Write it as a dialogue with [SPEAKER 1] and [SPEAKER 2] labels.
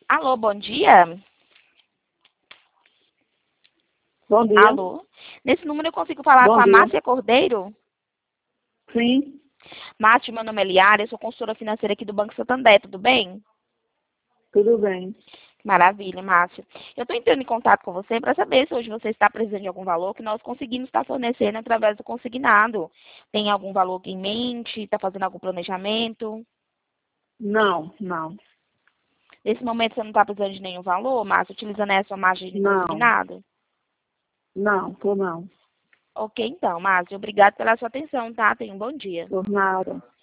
[SPEAKER 1] Alô, bom dia.
[SPEAKER 2] Bom dia.
[SPEAKER 1] Alô. Nesse número eu consigo falar com
[SPEAKER 2] Bom
[SPEAKER 1] a
[SPEAKER 2] dia.
[SPEAKER 1] Márcia Cordeiro?
[SPEAKER 2] Sim,
[SPEAKER 1] Márcia, meu nome é Liara, eu sou consultora financeira aqui do Banco Santander, tudo bem?
[SPEAKER 2] tudo bem.
[SPEAKER 1] Maravilha, Márcia. Eu estou entrando em contato com você para saber se hoje você está precisando de algum valor que nós conseguimos estar fornecendo através do consignado. Tem algum valor em mente? Está fazendo algum planejamento?
[SPEAKER 2] Não.
[SPEAKER 1] Nesse momento você não está precisando de nenhum valor, Márcia, utilizando essa margem de
[SPEAKER 2] Não.
[SPEAKER 1] consignado?
[SPEAKER 2] Tô não.
[SPEAKER 1] Ok, então, Márcia, obrigada pela sua atenção, tá? Tenha um bom dia.
[SPEAKER 2] Por nada.